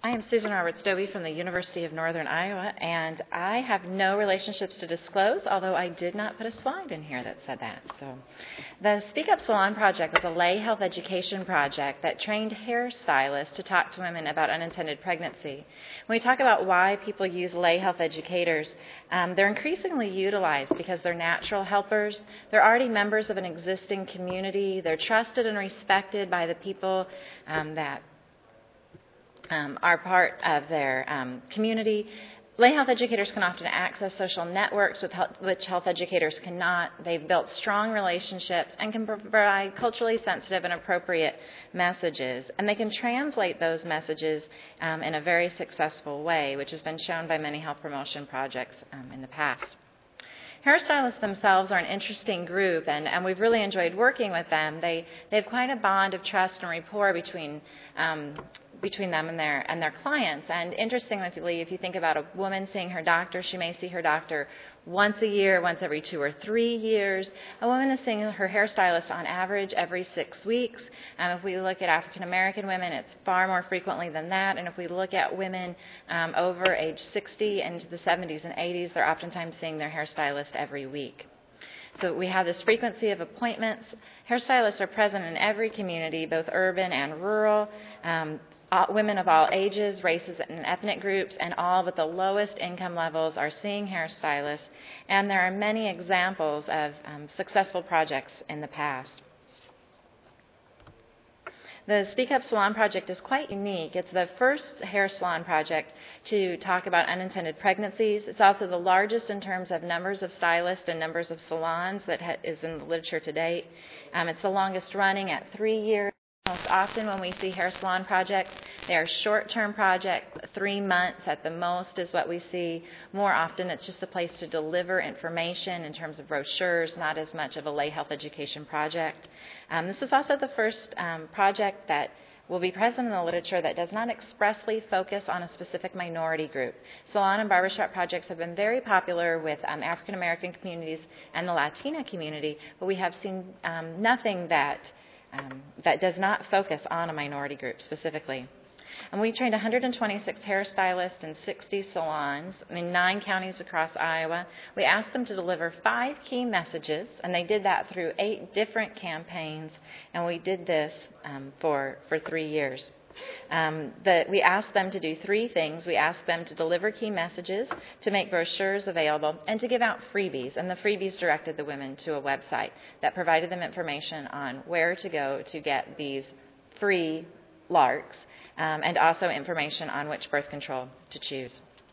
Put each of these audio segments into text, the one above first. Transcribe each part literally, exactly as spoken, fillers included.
I am Susan Roberts-Dobie from the University of Northern Iowa, and I have no relationships to disclose, although I did not put a slide in here that said that. So, the Speak Up Salon Project was a lay health education project that trained hairstylists to talk to women about unintended pregnancy. When we talk about why people use lay health educators, um, they're increasingly utilized because they're natural helpers, they're already members of an existing community, they're trusted and respected by the people um, that Um, are part of their um, community. Lay health educators can often access social networks with health, which health educators cannot. They've built strong relationships and can provide culturally sensitive and appropriate messages. And they can translate those messages um, in a very successful way, which has been shown by many health promotion projects um, in the past. Hairstylists themselves are an interesting group, and, and we've really enjoyed working with them. They they have quite a bond of trust and rapport between um, between them and their and their clients. And interestingly, if you think about a woman seeing her doctor, she may see her doctor once a year, once every two or three years. A woman is seeing her hairstylist on average every six weeks. Um, if we look at African American women, it's far more frequently than that. And if we look at women um, over age sixty and into the seventies and eighties, they're oftentimes seeing their hairstylist every week. So we have this frequency of appointments. Hairstylists are present in every community, both urban and rural. Um, All, women of all ages, races, and ethnic groups, and all but the lowest income levels are seeing hairstylists, and there are many examples of um, successful projects in the past. The Speak Up Salon Project is quite unique. It's the first hair salon project to talk about unintended pregnancies. It's also the largest in terms of numbers of stylists and numbers of salons that ha- is in the literature to date. Um, it's the longest running at three years. Most often when we see hair salon projects, they are short-term projects, three months at the most is what we see. More often it's just a place to deliver information in terms of brochures, not as much of a lay health education project. Um, this is also the first um, project that will be present in the literature that does not expressly focus on a specific minority group. Salon and barbershop projects have been very popular with um, African American communities and the Latina community, but we have seen um, nothing that Um, that does not focus on a minority group specifically. And we trained one hundred twenty-six hairstylists in sixty salons in nine counties across Iowa. We asked them to deliver five key messages, and they did that through eight different campaigns, and we did this um, for, for three years. Um, the, we asked them to do three things. We asked them to deliver key messages, to make brochures available, and to give out freebies. And the freebies directed the women to a website that provided them information on where to go to get these free LARCs, um, and also information on which birth control to choose.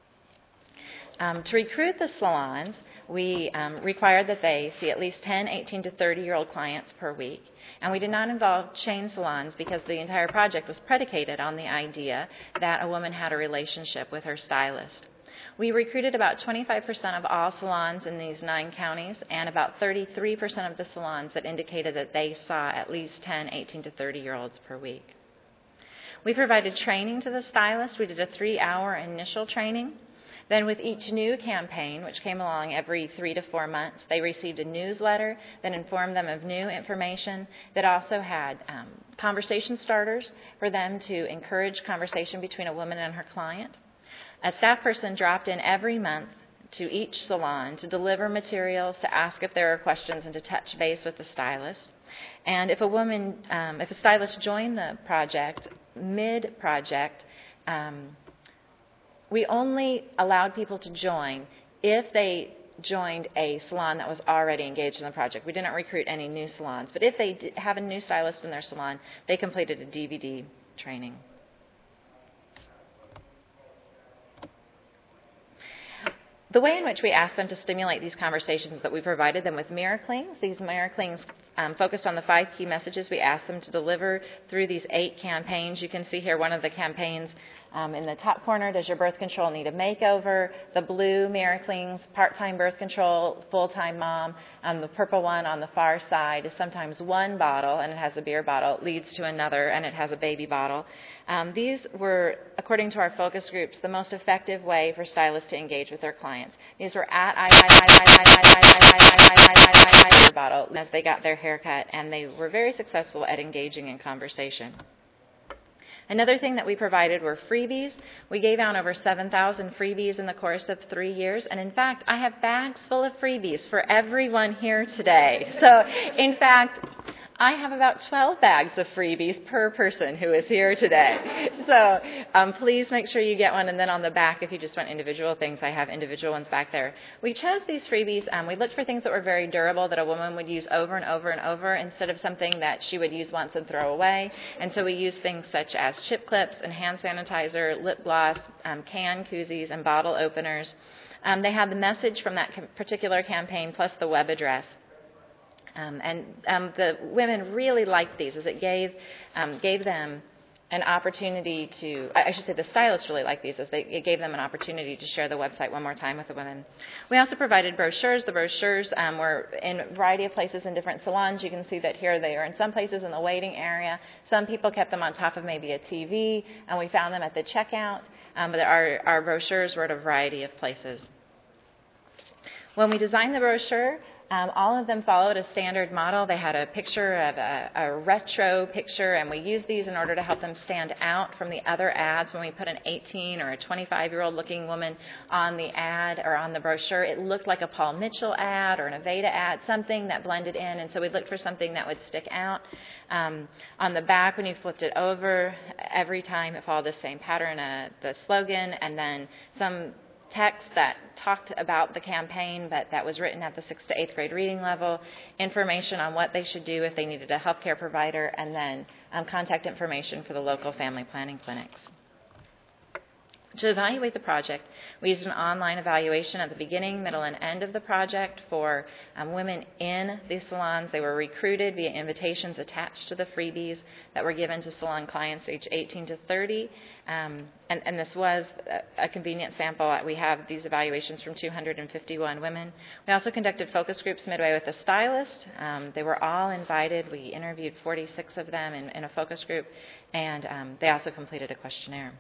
Um, to recruit the salons, we um, required that they see at least ten eighteen to thirty-year-old clients per week. And we did not involve chain salons because the entire project was predicated on the idea that a woman had a relationship with her stylist. We recruited about twenty-five percent of all salons in these nine counties and about thirty-three percent of the salons that indicated that they saw at least ten eighteen to thirty-year-olds per week. We provided training to the stylist. We did a three-hour initial training. Then with each new campaign, which came along every three to four months, they received a newsletter that informed them of new information that also had um, conversation starters for them to encourage conversation between a woman and her client. A staff person dropped in every month to each salon to deliver materials, to ask if there are questions, and to touch base with the stylist. And if a woman, um, if a stylist joined the project, mid-project, um, we only allowed people to join if they joined a salon that was already engaged in the project. We didn't recruit any new salons, but if they did have a new stylist in their salon, they completed a D V D training. The way in which we asked them to stimulate these conversations is that we provided them with mirror clings. These mirror clings um, focused on the five key messages we asked them to deliver through these eight campaigns. You can see here one of the campaigns um, in the top corner, does your birth control need a makeover? The blue mirror clings, part-time birth control, full-time mom. Um, the purple one on the far side is sometimes one bottle, and it has a beer bottle. It leads to another, and it has a baby bottle. Um, these were, according to our focus groups, the most effective way for stylists to engage with their clients. These were at I, I, I, I, I, I, I, I, I, I, I, bottle as they got their haircut, and they were very successful at engaging in conversation. Another thing that we provided were freebies. We gave out over seven thousand freebies in the course of three years. And in fact, I have bags full of freebies for everyone here today. So in fact, I have about twelve bags of freebies per person who is here today. So um, please make sure you get one. And then on the back, if you just want individual things, I have individual ones back there. We chose these freebies. Um, we looked for things that were very durable, that a woman would use over and over and over instead of something that she would use once and throw away. And so we used things such as chip clips and hand sanitizer, lip gloss, um, can koozies, and bottle openers. Um, they had the message from that com- particular campaign plus the web address. Um, and um, the women really liked these, as it gave um, gave them an opportunity to, I should say the stylists really liked these, as they, it gave them an opportunity to share the website one more time with the women. We also provided brochures. The brochures um, were in a variety of places in different salons. You can see that here they are in some places in the waiting area. Some people kept them on top of maybe a T V, and we found them at the checkout. Um, but our, our brochures were at a variety of places. When we designed the brochure, Um, all of them followed a standard model. They had a picture of a, a retro picture, and we used these in order to help them stand out from the other ads. When we put an eighteen or a twenty-five-year-old looking woman on the ad or on the brochure, it looked like a Paul Mitchell ad or an Aveda ad, something that blended in, and so we looked for something that would stick out. Um, on the back, when you flipped it over, every time it followed the same pattern, uh, the slogan, and then some text that talked about the campaign, but that was written at the sixth to eighth grade reading level, information on what they should do if they needed a healthcare provider, and then um, contact information for the local family planning clinics. To evaluate the project, we used an online evaluation at the beginning, middle, and end of the project for um, women in these salons. They were recruited via invitations attached to the freebies that were given to salon clients aged eighteen to thirty. Um, and, and this was a, a convenient sample. We have these evaluations from two hundred fifty-one women. We also conducted focus groups midway with a stylist. Um, they were all invited. We interviewed forty-six of them in, in a focus group, and um, they also completed a questionnaire.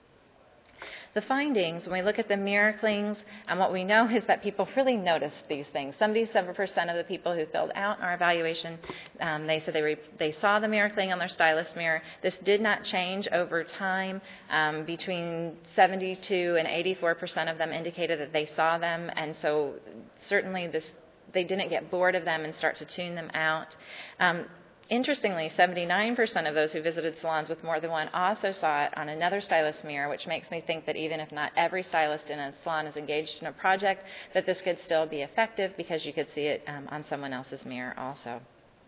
The findings, when we look at the mirror clings, and what we know is that people really noticed these things. seventy-seven percent of the people who filled out our evaluation, um, they said they, re- they saw the mirror cling on their stylist mirror. This did not change over time. Um, between seventy-two and eighty-four percent of them indicated that they saw them, and so certainly this, they didn't get bored of them and start to tune them out. Um, Interestingly, seventy-nine percent of those who visited salons with more than one also saw it on another stylist mirror, which makes me think that even if not every stylist in a salon is engaged in a project, that this could still be effective because you could see it um, on someone else's mirror also.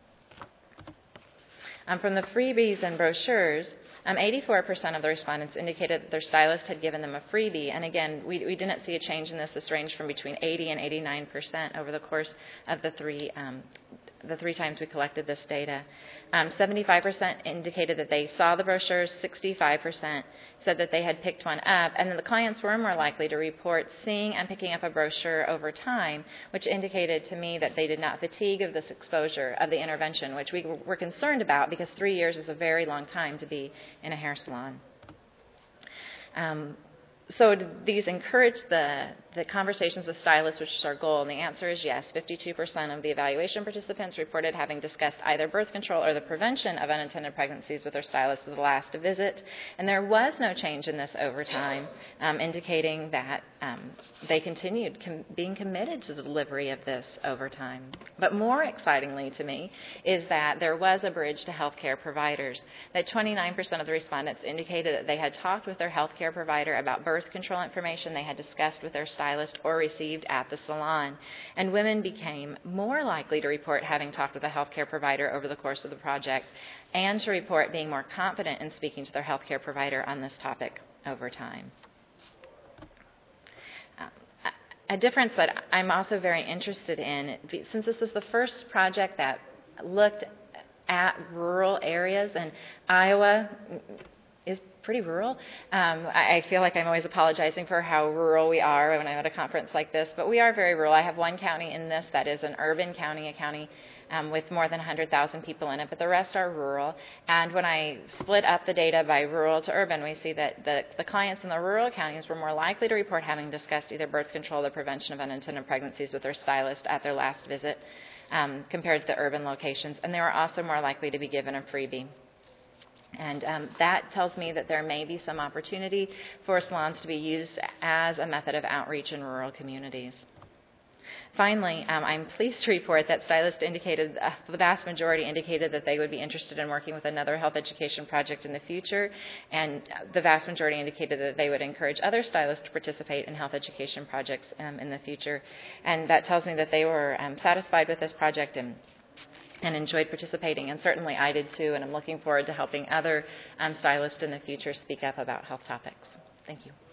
Um, from the freebies and brochures, um, eighty-four percent of the respondents indicated that their stylist had given them a freebie. And again, we, we didn't see a change in this. This ranged from between eighty and eighty-nine percent over the course of the three um, the three times we collected this data. Um, seventy-five percent indicated that they saw the brochures, sixty-five percent said that they had picked one up, and then the clients were more likely to report seeing and picking up a brochure over time, which indicated to me that they did not fatigue of this exposure of the intervention, which we were concerned about because three years is a very long time to be in a hair salon. Um, So these encourage the, the conversations with stylists, which is our goal, and the answer is yes. fifty-two percent of the evaluation participants reported having discussed either birth control or the prevention of unintended pregnancies with their stylist at the last visit, and there was no change in this over time, um, indicating that um, they continued com- being committed to the delivery of this over time. But more excitingly to me is that there was a bridge to healthcare providers, that twenty-nine percent of the respondents indicated that they had talked with their healthcare provider about birth birth control information they had discussed with their stylist or received at the salon. And women became more likely to report having talked with a healthcare provider over the course of the project and to report being more confident in speaking to their healthcare provider on this topic over time. Uh, a difference that I'm also very interested in, since this was the first project that looked at rural areas, and Iowa is pretty rural. Um, I, I feel like I'm always apologizing for how rural we are when I'm at a conference like this, but we are very rural. I have one county in this that is an urban county, a county um, with more than one hundred thousand people in it, but the rest are rural. And when I split up the data by rural to urban, we see that the, the clients in the rural counties were more likely to report having discussed either birth control or prevention of unintended pregnancies with their stylist at their last visit um, compared to the urban locations, and they were also more likely to be given a freebie. And um, that tells me that there may be some opportunity for salons to be used as a method of outreach in rural communities. Finally, um, I'm pleased to report that stylists indicated, uh, the vast majority indicated that they would be interested in working with another health education project in the future, and the vast majority indicated that they would encourage other stylists to participate in health education projects um, in the future. And that tells me that they were um, satisfied with this project and and enjoyed participating, and certainly I did too, and I'm looking forward to helping other um, stylists in the future speak up about health topics. Thank you.